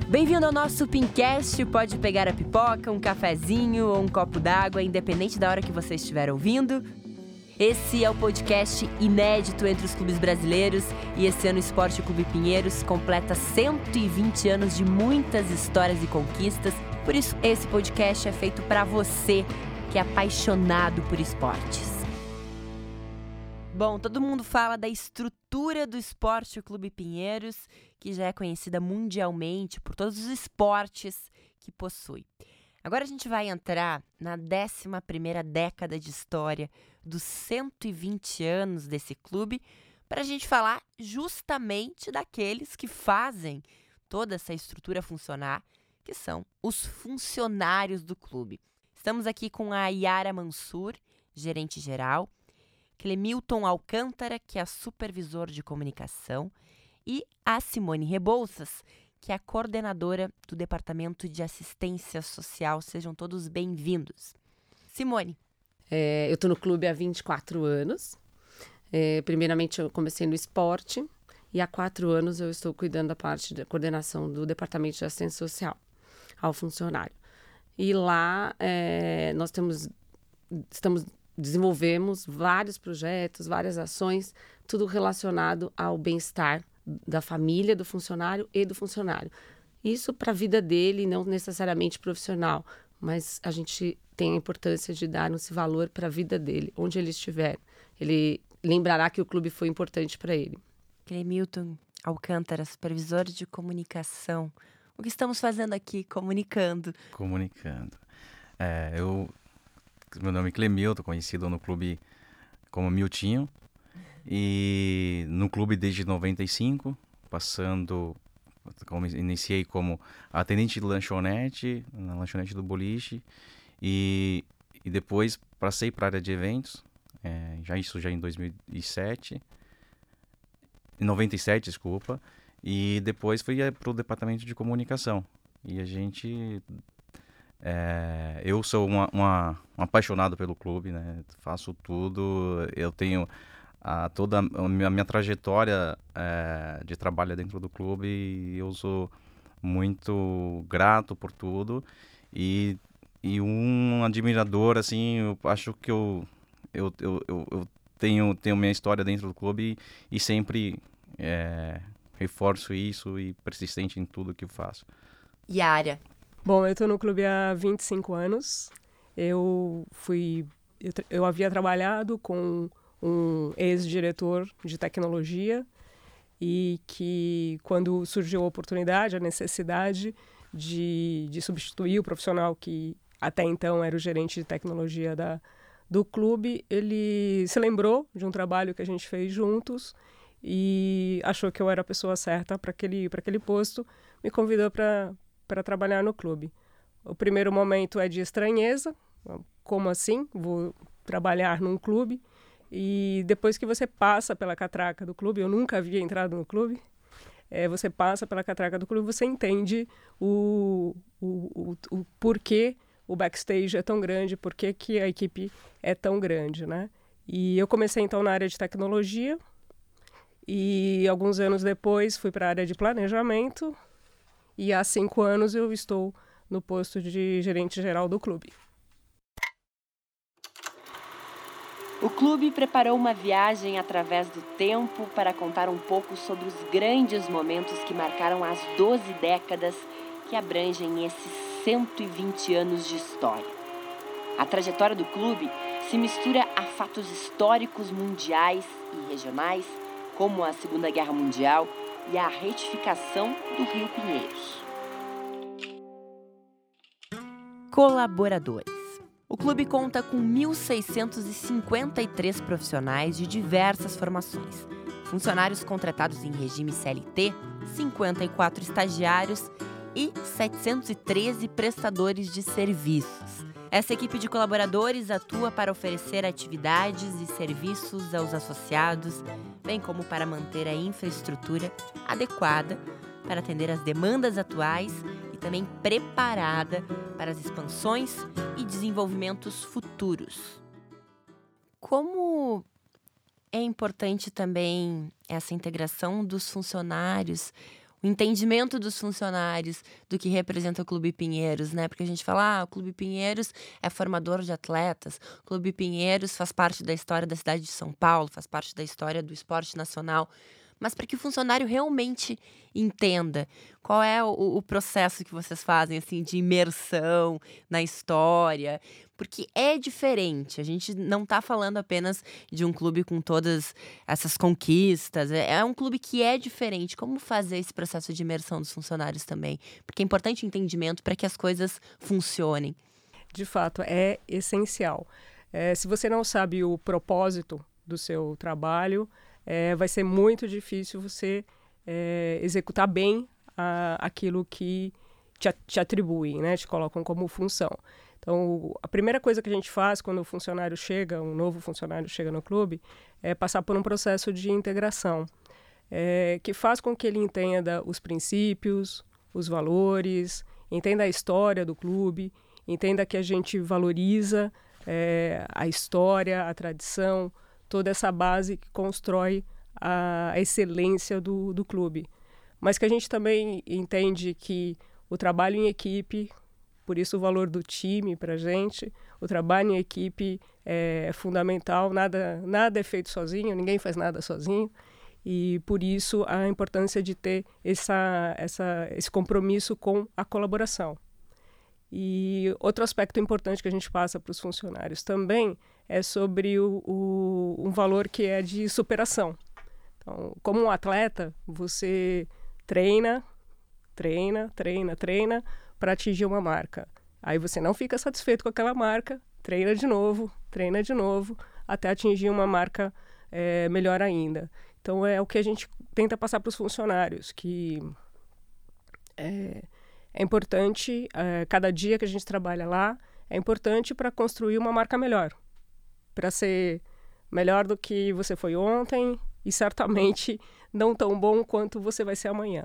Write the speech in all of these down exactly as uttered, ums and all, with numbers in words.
Bem-vindo ao nosso Pincast. Pode pegar a pipoca, um cafezinho ou um copo d'água, independente da hora que você estiver ouvindo. Esse é o podcast inédito entre os clubes brasileiros e esse ano o Esporte Clube Pinheiros completa cento e vinte anos de muitas histórias e conquistas. Por isso, esse podcast é feito para você que é apaixonado por esportes. Bom, todo mundo fala da estrutura do Esporte Clube Pinheiros, que já é conhecida mundialmente por todos os esportes que possui. Agora a gente vai entrar na décima primeira década de história dos cento e vinte anos desse clube para a gente falar justamente daqueles que fazem toda essa estrutura funcionar, que são os funcionários do clube. Estamos aqui com a Yara Mansur, gerente geral, Clemilton Alcântara, que é supervisor de comunicação, e a Simone Rebouças, que é a coordenadora do Departamento de Assistência Social. Sejam todos bem-vindos. Simone. É, eu estou no clube há vinte e quatro anos. É, primeiramente, eu comecei no esporte e há quatro anos eu estou cuidando da parte da coordenação do Departamento de Assistência Social ao funcionário. E lá é, nós temos, estamos, desenvolvemos vários projetos, várias ações, tudo relacionado ao bem-estar da família, do funcionário e do funcionário. Isso para a vida dele, não necessariamente profissional, mas a gente tem a importância de dar esse valor para a vida dele, onde ele estiver. Ele lembrará que o clube foi importante para ele. Clemilton Alcântara, supervisor de comunicação. O que estamos fazendo aqui? Comunicando. Comunicando. É, eu, meu nome é Clemilton, conhecido no clube como Miltinho. E no clube desde noventa e cinco, passando, como, iniciei como atendente de lanchonete, na lanchonete do boliche, e, e depois passei para a área de eventos, é, já isso já em dois mil e sete, em noventa e sete, desculpa, e depois fui para o departamento de comunicação. E a gente, é, eu sou uma, uma, um apaixonado pelo clube, né? Faço tudo, eu tenho A, toda a minha, minha trajetória é, de trabalho dentro do clube, e eu sou muito grato por tudo e, e um admirador, assim, eu acho que eu, eu, eu, eu, eu tenho, tenho minha história dentro do clube e, e sempre é, reforço isso e persistente em tudo que eu faço. Yara. Bom, eu estou no clube há vinte e cinco anos. Eu fui, eu, eu havia trabalhado com um ex-diretor de tecnologia e que, quando surgiu a oportunidade, a necessidade de, de substituir o profissional que até então era o gerente de tecnologia da, do clube, ele se lembrou de um trabalho que a gente fez juntos e achou que eu era a pessoa certa para aquele, para aquele posto, me convidou para para trabalhar no clube. O primeiro momento é de estranheza, como assim? Vou trabalhar num clube? E depois que você passa pela catraca do clube, eu nunca havia entrado no clube, é, você passa pela catraca do clube, você entende o, o, o, o porquê o backstage é tão grande, porquê que a equipe é tão grande, né? E eu comecei então na área de tecnologia e alguns anos depois fui para a área de planejamento e há cinco anos eu estou no posto de gerente geral do clube. O clube preparou uma viagem através do tempo para contar um pouco sobre os grandes momentos que marcaram as doze décadas que abrangem esses cento e vinte anos de história. A trajetória do clube se mistura a fatos históricos mundiais e regionais, como a Segunda Guerra Mundial e a retificação do Rio Pinheiros. Colaboradores. O clube conta com mil seiscentos e cinquenta e três profissionais de diversas formações. Funcionários contratados em regime C L T, cinquenta e quatro estagiários e setecentos e treze prestadores de serviços. Essa equipe de colaboradores atua para oferecer atividades e serviços aos associados, bem como para manter a infraestrutura adequada para atender às demandas atuais e também preparada para as expansões e desenvolvimentos futuros. Como é importante também essa integração dos funcionários, o o entendimento dos funcionários do que representa o Clube Pinheiros, né? Porque a gente fala, ah, o Clube Pinheiros é formador de atletas, o Clube Pinheiros faz parte da história da cidade de São Paulo, faz parte da história do esporte nacional. Mas para que o funcionário realmente entenda qual é o, o processo que vocês fazem, assim, de imersão na história, porque é diferente. A gente não está falando apenas de um clube com todas essas conquistas, é, é um clube que é diferente. Como fazer esse processo de imersão dos funcionários também? Porque é importante o entendimento para que as coisas funcionem. De fato, é essencial. É, se você não sabe o propósito do seu trabalho, É, vai ser muito difícil você é, executar bem a, aquilo que te, te atribuem, né? Te colocam como função. Então, a primeira coisa que a gente faz quando o funcionário chega, um novo funcionário chega no clube, é passar por um processo de integração, é, que faz com que ele entenda os princípios, os valores, entenda a história do clube, entenda que a gente valoriza é, a história, a tradição, toda essa base que constrói a excelência do, do clube. Mas que a gente também entende que o trabalho em equipe, por isso o valor do time para a gente, o trabalho em equipe é fundamental, nada, nada é feito sozinho, ninguém faz nada sozinho, e por isso a importância de ter essa, essa, esse compromisso com a colaboração. E outro aspecto importante que a gente passa para os funcionários também é sobre o, o, um valor que é de superação. Então, como um atleta, você treina, treina, treina, treina para atingir uma marca. Aí você não fica satisfeito com aquela marca, treina de novo, treina de novo, até atingir uma marca é, melhor ainda. Então, é o que a gente tenta passar para os funcionários, que é, é importante, é, cada dia que a gente trabalha lá, é importante para construir uma marca melhor, para ser melhor do que você foi ontem e certamente não tão bom quanto você vai ser amanhã.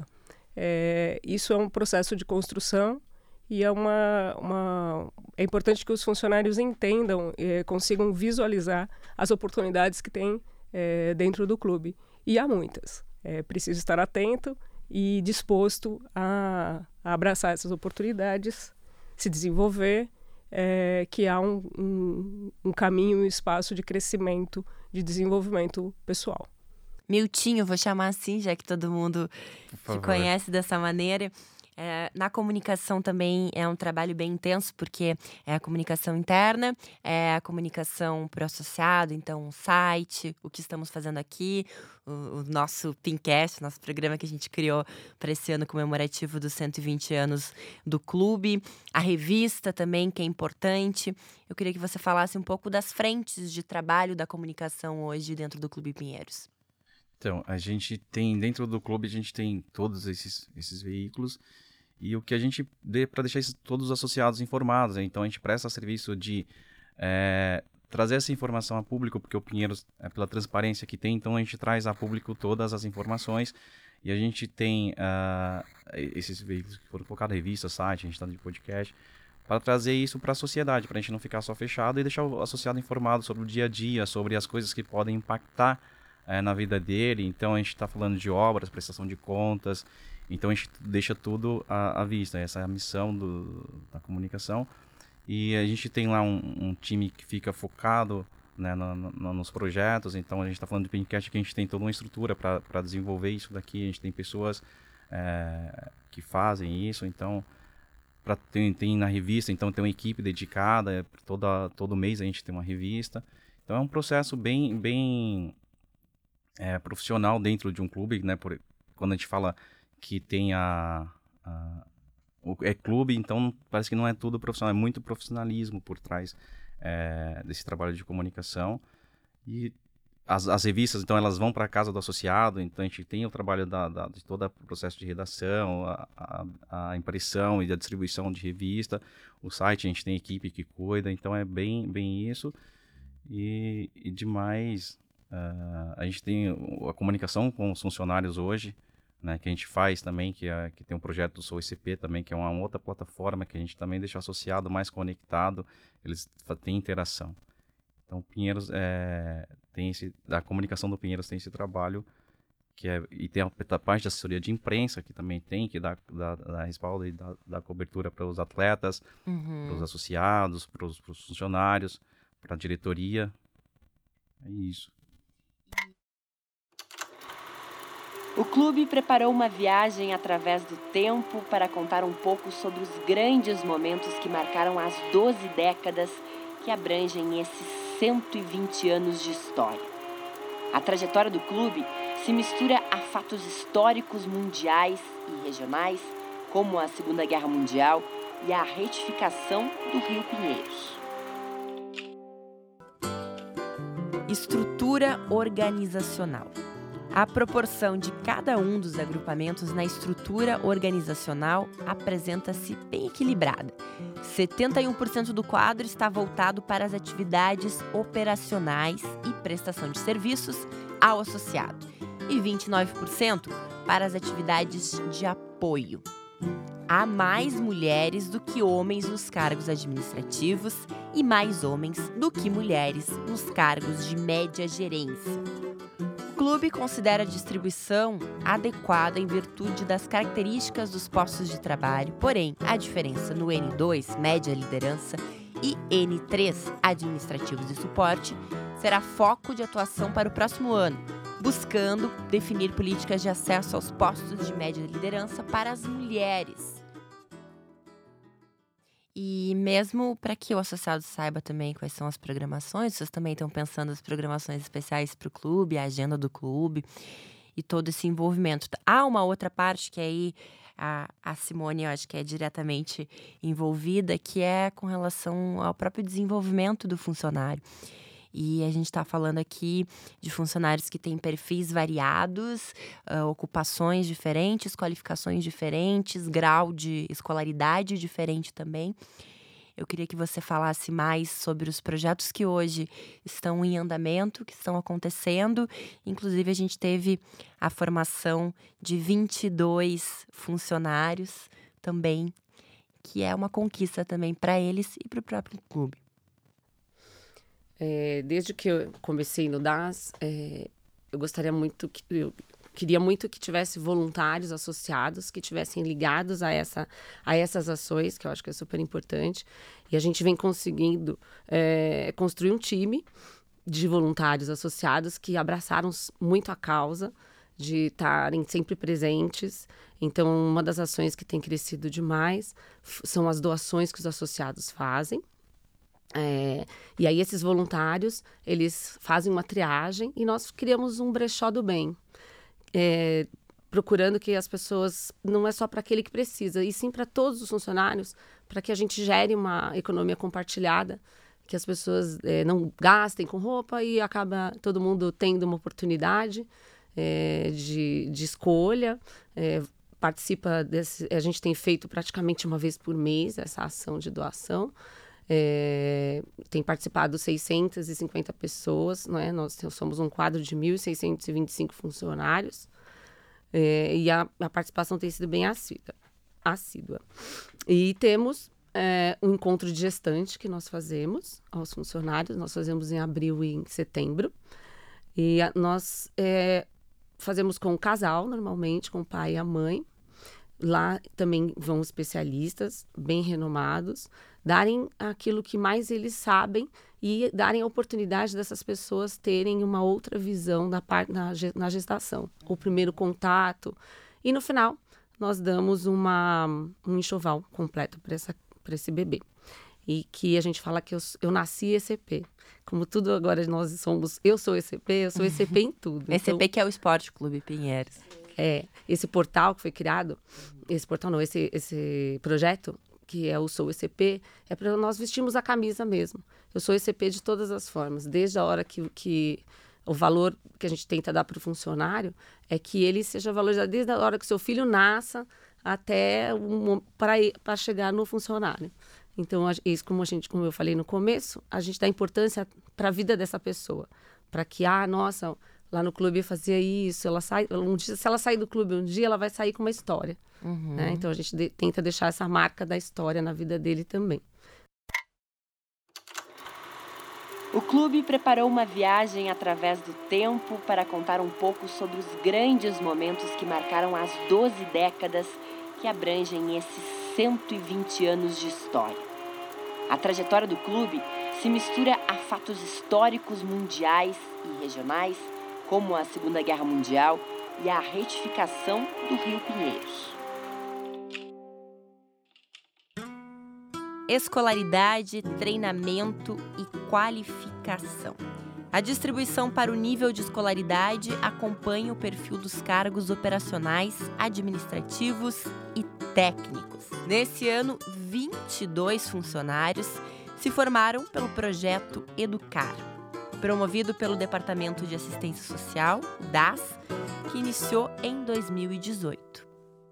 É, isso é um processo de construção e é, uma, uma, é importante que os funcionários entendam, é, consigam visualizar as oportunidades que tem é, dentro do clube. E há muitas. É preciso estar atento e disposto a, a abraçar essas oportunidades, se desenvolver, É, que há um, um, um caminho, um espaço de crescimento, de desenvolvimento pessoal. Miltinho, vou chamar assim, já que todo mundo te conhece dessa maneira. É, na comunicação também é um trabalho bem intenso, porque é a comunicação interna, é a comunicação para o associado, então o site, o que estamos fazendo aqui, o, o nosso Pincast, nosso programa que a gente criou para esse ano comemorativo dos cento e vinte anos do clube, a revista também, que é importante. Eu queria que você falasse um pouco das frentes de trabalho da comunicação hoje dentro do Clube Pinheiros. Então, a gente tem, dentro do clube, a gente tem todos esses, esses veículos e o que a gente, dê para deixar esses, todos os associados informados, né? Então a gente presta serviço de é, trazer essa informação a público, porque o Pinheiros, é pela transparência que tem, então a gente traz a público todas as informações e a gente tem uh, esses veículos que foram colocados, revista, site, a gente está de podcast, para trazer isso para a sociedade, para a gente não ficar só fechado e deixar o associado informado sobre o dia a dia, sobre as coisas que podem impactar É, na vida dele. Então a gente está falando de obras, prestação de contas, então a gente deixa tudo à, à vista. Essa é a missão do, da comunicação e a gente tem lá um, um time que fica focado, né, no, no, nos projetos. Então a gente está falando de Pincast, que a gente tem toda uma estrutura para desenvolver isso daqui, a gente tem pessoas é, que fazem isso, então pra, tem, tem na revista, então tem uma equipe dedicada, toda, todo mês a gente tem uma revista, então é um processo bem, bem É, profissional dentro de um clube, né? Por, quando a gente fala que tem a, a o, é clube, então parece que não é tudo profissional, é muito profissionalismo por trás é, desse trabalho de comunicação. E as, as revistas, então, elas vão para a casa do associado, então a gente tem o trabalho da, da, de todo o processo de redação, a, a, a impressão e a distribuição de revista, o site a gente tem equipe que cuida, então é bem, bem isso. E, e demais... Uh, a gente tem a comunicação com os funcionários hoje, né, que a gente faz também, que, é, que tem um projeto do Sou I C P também, que é uma outra plataforma que a gente também deixa o associado mais conectado, eles têm interação. Então, Pinheiros, é, tem esse, a comunicação do Pinheiros tem esse trabalho que é, e tem a, a parte de assessoria de imprensa, que também tem, que dá, dá, dá respaldo e dá, dá cobertura para os atletas, Uhum. para os associados, para os funcionários, para a diretoria. É isso. O clube preparou uma viagem através do tempo para contar um pouco sobre os grandes momentos que marcaram as doze décadas que abrangem esses cento e vinte anos de história. A trajetória do clube se mistura a fatos históricos mundiais e regionais, como a Segunda Guerra Mundial e a retificação do Rio Pinheiros. Estrutura organizacional. A proporção de cada um dos agrupamentos na estrutura organizacional apresenta-se bem equilibrada. setenta e um por cento do quadro está voltado para as atividades operacionais e prestação de serviços ao associado, e vinte e nove por cento para as atividades de apoio. Há mais mulheres do que homens nos cargos administrativos e mais homens do que mulheres nos cargos de média gerência. O clube considera a distribuição adequada em virtude das características dos postos de trabalho, porém, a diferença no N dois, média liderança, e N três, administrativos e suporte, será foco de atuação para o próximo ano, buscando definir políticas de acesso aos postos de média liderança para as mulheres. E mesmo para que o associado saiba também quais são as programações, vocês também estão pensando as programações especiais para o clube, a agenda do clube e todo esse envolvimento. Há uma outra parte que aí a, a Simone, eu acho que é diretamente envolvida, que é com relação ao próprio desenvolvimento do funcionário. E a gente está falando aqui de funcionários que têm perfis variados, uh, ocupações diferentes, qualificações diferentes, grau de escolaridade diferente também. Eu queria que você falasse mais sobre os projetos que hoje estão em andamento, que estão acontecendo. Inclusive, a gente teve a formação de vinte e dois funcionários também, que é uma conquista também para eles e para o próprio clube. É, desde que eu comecei no D A S, é, eu gostaria muito que eu queria muito que tivesse voluntários associados que tivessem ligados a essa a essas ações, que eu acho que é super importante. E a gente vem conseguindo é, construir um time de voluntários associados que abraçaram muito a causa de estarem sempre presentes. Então, uma das ações que tem crescido demais são as doações que os associados fazem. É, e aí esses voluntários, eles fazem uma triagem e nós criamos um brechó do bem, é, procurando que as pessoas, não é só para aquele que precisa, e sim para todos os funcionários, para que a gente gere uma economia compartilhada, que as pessoas é, não gastem com roupa e acaba todo mundo tendo uma oportunidade é, de, de escolha, é, participa desse, a gente tem feito praticamente uma vez por mês essa ação de doação. É, tem participado seiscentas e cinquenta pessoas, né? Nós somos um quadro de mil seiscentos e vinte e cinco funcionários, é, e a, a participação tem sido bem assídua. assídua. E temos é, um encontro de gestante que nós fazemos aos funcionários, nós fazemos em abril e em setembro, e a, nós é, fazemos com o casal, normalmente, com o pai e a mãe. Lá também vão especialistas bem renomados, darem aquilo que mais eles sabem e darem a oportunidade dessas pessoas terem uma outra visão da parte na, na gestação, o primeiro contato. E no final, nós damos uma, um enxoval completo para esse bebê. E que a gente fala que eu, eu nasci E C P. Como tudo agora nós somos, eu sou E C P, eu sou E C P em tudo. E C P então... que é o Esporte Clube Pinheiros. É, esse portal que foi criado, esse portal não, esse, esse projeto, que é o Sou E C P, é para nós vestirmos a camisa mesmo. Eu sou E C P de todas as formas, desde a hora que, que o valor que a gente tenta dar para o funcionário é que ele seja valorizado desde a hora que seu filho nasça até um, para chegar no funcionário. Então, isso, como, a gente, como eu falei no começo, a gente dá importância para a vida dessa pessoa, para que, ah, nossa... Lá no clube fazia isso, ela sai, um dia, se ela sair do clube um dia, ela vai sair com uma história. Uhum. Né? Então, a gente de, tenta deixar essa marca da história na vida dele também. O clube preparou uma viagem através do tempo para contar um pouco sobre os grandes momentos que marcaram as doze décadas que abrangem esses cento e vinte anos de história. A trajetória do clube se mistura a fatos históricos mundiais e regionais, como a Segunda Guerra Mundial e a retificação do Rio Pinheiros. Escolaridade, treinamento e qualificação. A distribuição para o nível de escolaridade acompanha o perfil dos cargos operacionais, administrativos e técnicos. Nesse ano, vinte e dois funcionários se formaram pelo projeto Educar, promovido pelo Departamento de Assistência Social, D A S, que iniciou em dois mil e dezoito.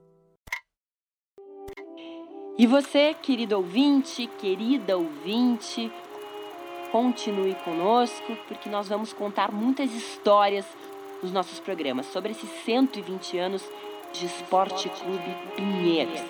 E você, querido ouvinte, querida ouvinte, continue conosco, porque nós vamos contar muitas histórias nos nossos programas sobre esses cento e vinte anos de Esporte Clube Pinheiros.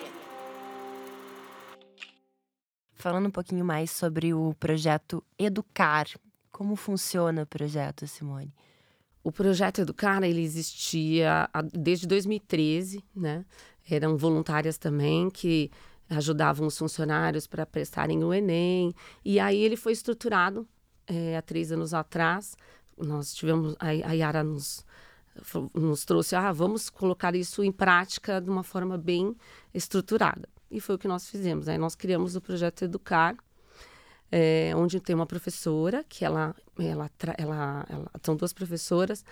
Falando um pouquinho mais sobre o projeto Educar, como funciona o projeto, Simone? O projeto Educar, ele existia desde dois mil e treze, né? Eram voluntárias também que ajudavam os funcionários para prestarem o Enem. E aí ele foi estruturado é, há três anos atrás. Nós tivemos, a, a Yara nos, nos trouxe, ah, vamos colocar isso em prática de uma forma bem estruturada. E foi o que nós fizemos. Aí nós criamos o projeto Educar, é, onde tem uma professora, que ela, ela, ela, ela são duas professoras,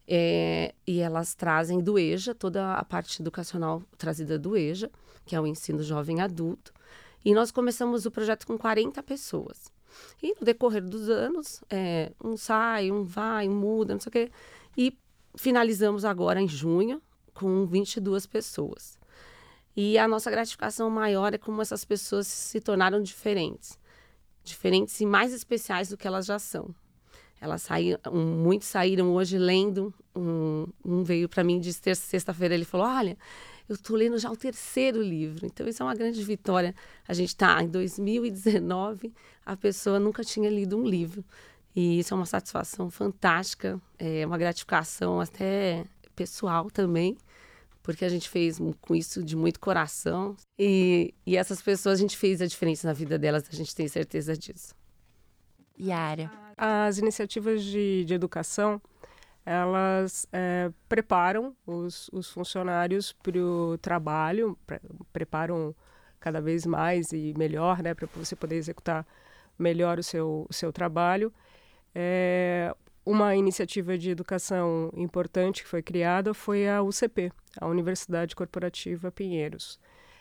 É, e elas trazem do EJA, toda a parte educacional trazida do EJA, que é o ensino jovem adulto. E nós começamos o projeto com quarenta pessoas. E no decorrer dos anos, é, um sai, um vai, um muda, não sei o quê. E finalizamos agora em junho com vinte e duas pessoas. E a nossa gratificação maior é como essas pessoas se tornaram diferentes. Diferentes e mais especiais do que elas já são. Elas saíram, um, muitos saíram hoje lendo, um, um veio para mim de sexta-feira, ele falou, olha, eu estou lendo já o terceiro livro, então isso é uma grande vitória. A gente está em dois mil e dezenove, a pessoa nunca tinha lido um livro, e isso é uma satisfação fantástica, é uma gratificação até pessoal também, porque a gente fez com isso de muito coração, e, e essas pessoas, a gente fez a diferença na vida delas, a gente tem certeza disso. Yara. As iniciativas de, de educação, elas é, preparam os, os funcionários para o trabalho, pre, preparam cada vez mais e melhor, né, para você poder executar melhor o seu, o seu trabalho. É, uma iniciativa de educação importante que foi criada foi a U C P, a Universidade Corporativa Pinheiros.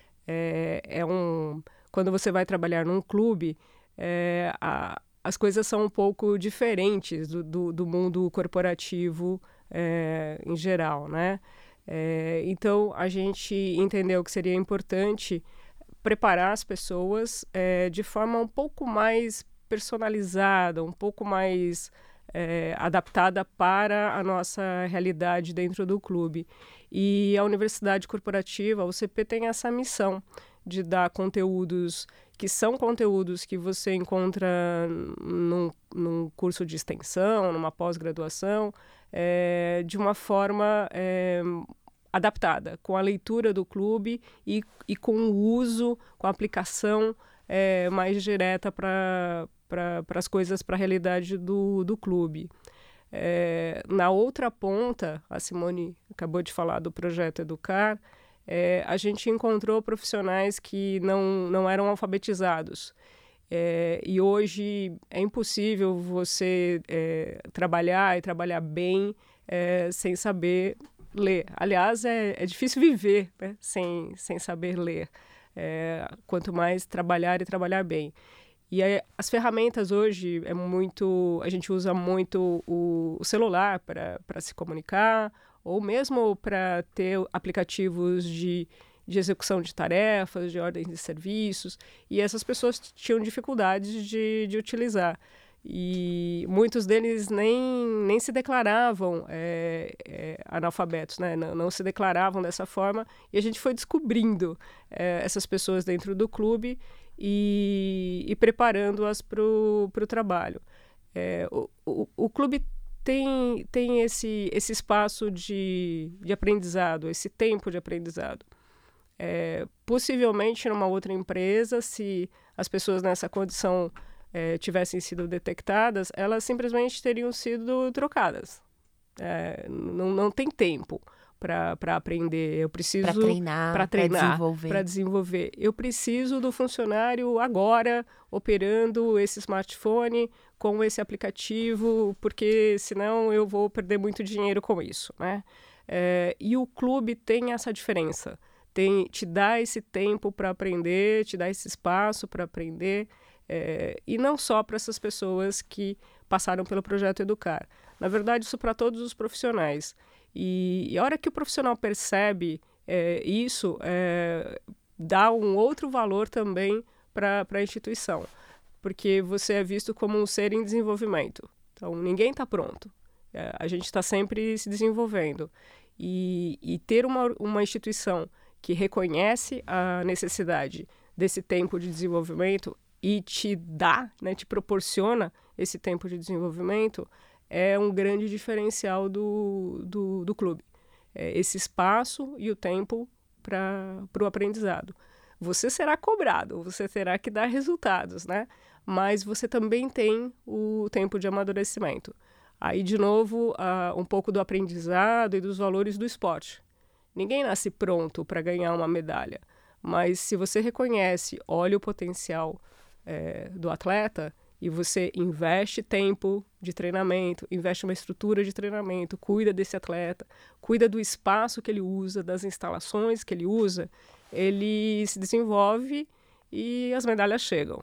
É, é um, quando você vai trabalhar num clube, é, a as coisas são um pouco diferentes do, do, do mundo corporativo é, em geral, né? É, então, a gente entendeu que seria importante preparar as pessoas é, de forma um pouco mais personalizada, um pouco mais é, adaptada para a nossa realidade dentro do clube. E a Universidade Corporativa, a U C P, tem essa missão de dar conteúdos que são conteúdos que você encontra num, num curso de extensão, numa pós-graduação, é, de uma forma é, adaptada, com a leitura do clube e, e com o uso, com a aplicação é, mais direta para para as coisas, para a realidade do, do clube. É, na outra ponta, a Simone acabou de falar do projeto Educar, É, a gente encontrou profissionais que não, não eram alfabetizados. É, e hoje é impossível você é, trabalhar e trabalhar bem é, sem saber ler. Aliás, é, é difícil viver, né, sem, sem saber ler. É, quanto mais trabalhar e trabalhar bem. E aí, as ferramentas hoje, é muito, a gente usa muito o, o celular para se comunicar, ou mesmo para ter aplicativos de, de execução de tarefas, de ordens de serviços, e essas pessoas tinham dificuldades de, de utilizar. E muitos deles nem, nem se declaravam é, é, analfabetos, né? não, não se declaravam dessa forma, e a gente foi descobrindo é, essas pessoas dentro do clube e, e preparando-as para o trabalho. É, o, o, o clube tem, tem esse, esse espaço de, de aprendizado, esse tempo de aprendizado. É, possivelmente, numa outra empresa, se as pessoas nessa condição é, tivessem sido detectadas, elas simplesmente teriam sido trocadas. É, não, não tem tempo para aprender. Eu preciso para treinar, para treinar, desenvolver. para desenvolver. Eu preciso do funcionário agora operando esse smartphone com esse aplicativo, porque senão eu vou perder muito dinheiro com isso, né? É, e o clube tem essa diferença. Tem, te dá esse tempo para aprender, te dá esse espaço para aprender, é, e não só para essas pessoas que passaram pelo projeto Educar. Na verdade, isso para todos os profissionais. E, e a hora que o profissional percebe é, isso, é, dá um outro valor também para a instituição, porque você é visto como um ser em desenvolvimento. Então, ninguém está pronto. É, a gente está sempre se desenvolvendo. E, e ter uma, uma instituição que reconhece a necessidade desse tempo de desenvolvimento e te dá, né, te proporciona esse tempo de desenvolvimento, é um grande diferencial do, do, do clube. É esse espaço e o tempo para o aprendizado. Você será cobrado, você terá que dar resultados, né? Mas você também tem o tempo de amadurecimento. Aí, de novo, uh, um pouco do aprendizado e dos valores do esporte. Ninguém nasce pronto para ganhar uma medalha, mas se você reconhece, olha o potencial é, do atleta e você investe tempo de treinamento, investe uma estrutura de treinamento, cuida desse atleta, cuida do espaço que ele usa, das instalações que ele usa, ele se desenvolve e as medalhas chegam.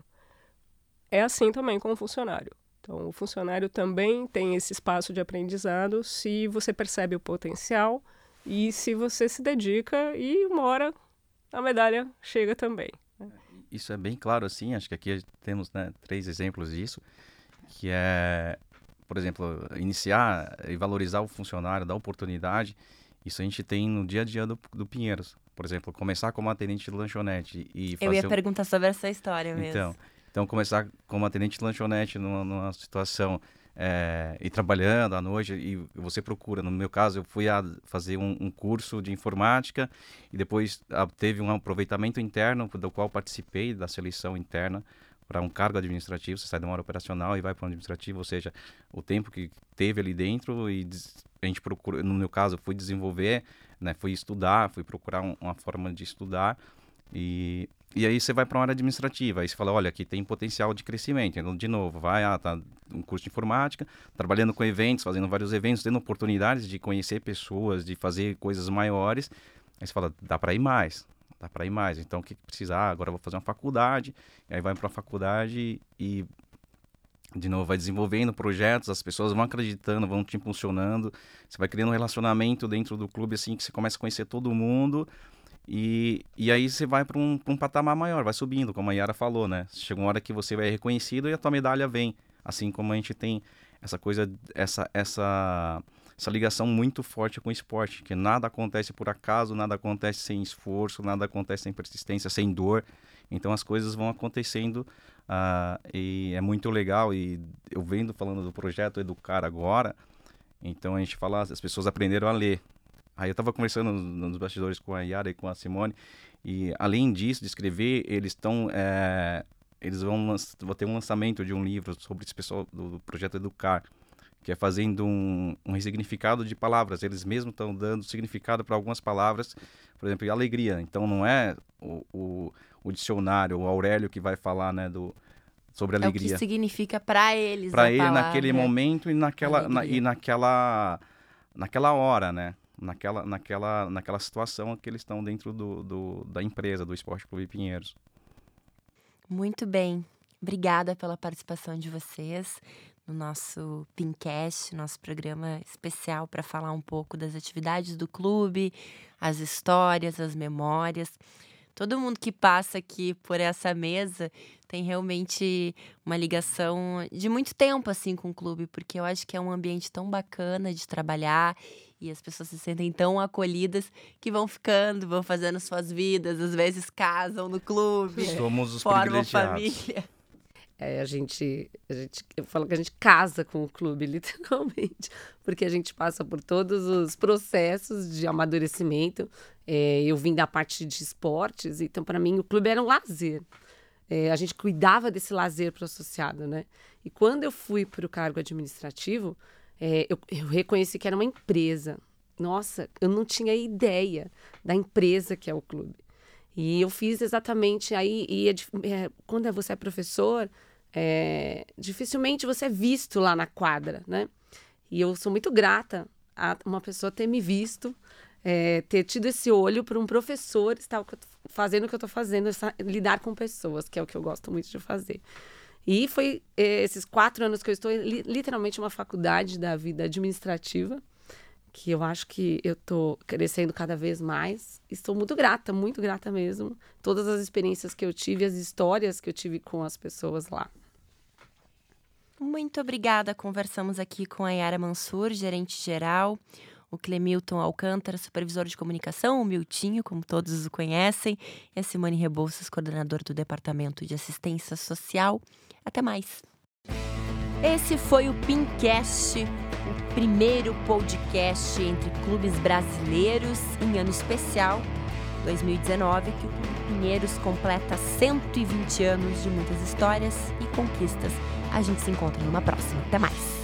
É assim também com o funcionário. Então, o funcionário também tem esse espaço de aprendizado se você percebe o potencial e se você se dedica, e uma hora a medalha chega também. Isso é bem claro, assim, acho que aqui temos, né, três exemplos disso, que é, por exemplo, iniciar e valorizar o funcionário, dar oportunidade. Isso a gente tem no dia a dia do, do Pinheiros. Por exemplo, começar como atendente de lanchonete e fazer... Eu ia um... perguntar sobre essa história mesmo. Então, então começar como atendente de lanchonete numa, numa situação... É, e trabalhando à noite, e você procura, no meu caso eu fui a fazer um, um curso de informática e depois a, teve um aproveitamento interno do qual participei da seleção interna para um cargo administrativo. Você sai de uma área operacional e vai para um administrativo, ou seja, o tempo que teve ali dentro, e a gente procura, no meu caso eu fui desenvolver, né, fui estudar, fui procurar um, uma forma de estudar. E, e aí você vai para uma área administrativa, aí você fala, olha, aqui tem potencial de crescimento. Então, de novo, vai, ah, tá um curso de informática, trabalhando com eventos, fazendo vários eventos, tendo oportunidades de conhecer pessoas, de fazer coisas maiores. Aí você fala, dá para ir mais, dá para ir mais. Então, o que precisa? Ah, agora eu vou fazer uma faculdade. E aí vai para a faculdade e, de novo, vai desenvolvendo projetos, as pessoas vão acreditando, vão te impulsionando. Você vai criando um relacionamento dentro do clube, assim, que você começa a conhecer todo mundo. E, e aí você vai para um, um patamar maior, vai subindo, como a Yara falou, né? Chega uma hora que você vai reconhecido e a tua medalha vem. Assim como a gente tem essa coisa, essa, essa, essa ligação muito forte com o esporte, que nada acontece por acaso, nada acontece sem esforço, nada acontece sem persistência, sem dor. Então as coisas vão acontecendo uh, e é muito legal. E eu vendo falando do projeto Educar agora, então a gente fala, as pessoas aprenderam a ler. Aí eu estava conversando nos bastidores com a Yara e com a Simone, e além disso, de escrever, eles estão, é, eles vão, vão ter um lançamento de um livro sobre esse pessoal do, do projeto Educar, que é fazendo um, um ressignificado de palavras. Eles mesmos estão dando significado para algumas palavras, por exemplo, alegria. Então não é o, o, o dicionário, o Aurélio que vai falar, né, do, sobre alegria. É o que significa para eles Para a ele palavra naquele momento e naquela, na, alegria. e naquela, naquela hora, né? Naquela, naquela, naquela situação que eles estão dentro do, do, da empresa, do Esporte Clube Pinheiros. Muito bem. Obrigada pela participação de vocês no nosso Pincast, nosso programa especial para falar um pouco das atividades do clube, as histórias, as memórias. Todo mundo que passa aqui por essa mesa tem realmente uma ligação de muito tempo assim com o clube, porque eu acho que é um ambiente tão bacana de trabalhar e as pessoas se sentem tão acolhidas que vão ficando, vão fazendo suas vidas, às vezes casam no clube, Somos os formam privilegiados. família. É, a gente, a gente, eu falo que a gente casa com o clube, literalmente, porque a gente passa por todos os processos de amadurecimento. É, eu vim da parte de esportes, então para mim o clube era um lazer. É, a gente cuidava desse lazer para o associado, né? E quando eu fui para o cargo administrativo, é, eu, eu reconheci que era uma empresa. Nossa, eu não tinha ideia da empresa que é o clube. E eu fiz exatamente aí, e é, é, quando você é professor, é, dificilmente você é visto lá na quadra, né? E eu sou muito grata a uma pessoa ter me visto, é, ter tido esse olho para um professor estar fazendo o que eu estou fazendo, essa, lidar com pessoas, que é o que eu gosto muito de fazer. E foi é, esses quatro anos que eu estou, li, literalmente uma faculdade da vida administrativa, que eu acho que eu estou crescendo cada vez mais. Estou muito grata, muito grata mesmo. Todas as experiências que eu tive, as histórias que eu tive com as pessoas lá. Muito obrigada. Conversamos aqui com a Yara Mansur, gerente-geral, o Clemilton Alcântara, supervisor de comunicação, o Miltinho, como todos o conhecem, e a Simone Rebouças, coordenadora do Departamento de Assistência Social. Até mais. Esse foi o Pincast, o primeiro podcast entre clubes brasileiros em ano especial, dois mil e dezenove, que o Clube Pinheiros completa cento e vinte anos de muitas histórias e conquistas. A gente se encontra numa próxima. Até mais!